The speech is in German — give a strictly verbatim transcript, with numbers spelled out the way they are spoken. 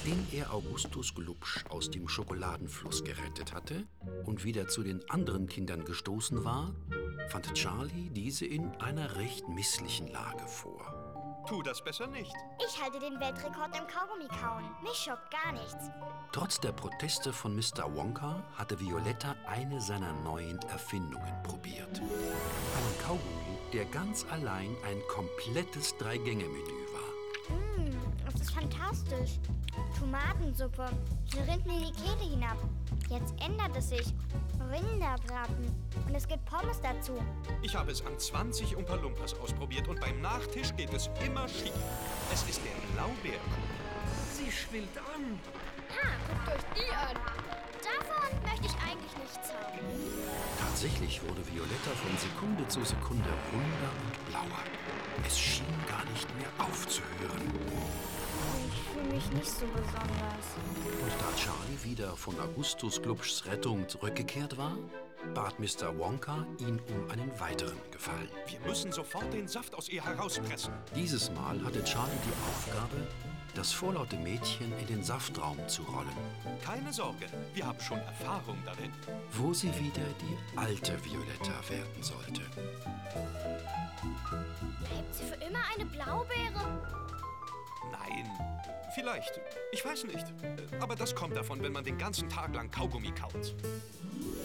Nachdem er Augustus Glubsch aus dem Schokoladenfluss gerettet hatte und wieder zu den anderen Kindern gestoßen war, fand Charlie diese in einer recht misslichen Lage vor. Tu das besser nicht. Ich halte den Weltrekord im Kaugummi-Kauen. Mich schockt gar nichts. Trotz der Proteste von Mister Wonka hatte Violetta eine seiner neuen Erfindungen probiert. Einen Kaugummi, der ganz allein ein komplettes Drei-Gänge-Menü war. Mmh, das ist fantastisch. Tomatensuppe. Sie rinnt mir in die Kehle hinab. Jetzt ändert es sich. Rinderbraten. Und es gibt Pommes dazu. Ich habe es an zwanzig Umpa Lumpas ausprobiert und beim Nachtisch geht es immer schief. Es ist der Blaubeerkuchen. Sie schwillt an. Ha, guckt euch die an. Davon möchte ich eigentlich nichts haben. Tatsächlich wurde Violetta von Sekunde zu Sekunde runder und blauer. Es schien gar nicht mehr aufzuhören. Ich fühle mich nicht so besonders. Und da Charlie wieder von Augustus Glubschs Rettung zurückgekehrt war, bat Mister Wonka ihn um einen weiteren Gefallen. Wir müssen sofort den Saft aus ihr herauspressen. Dieses Mal hatte Charlie die Aufgabe, das vorlaute Mädchen in den Saftraum zu rollen. Keine Sorge, wir haben schon Erfahrung darin. Wo sie wieder die alte Violetta werden sollte. Bleibt sie für immer eine Blaubeere? Nein, vielleicht. Ich weiß nicht. Aber das kommt davon, wenn man den ganzen Tag lang Kaugummi kaut.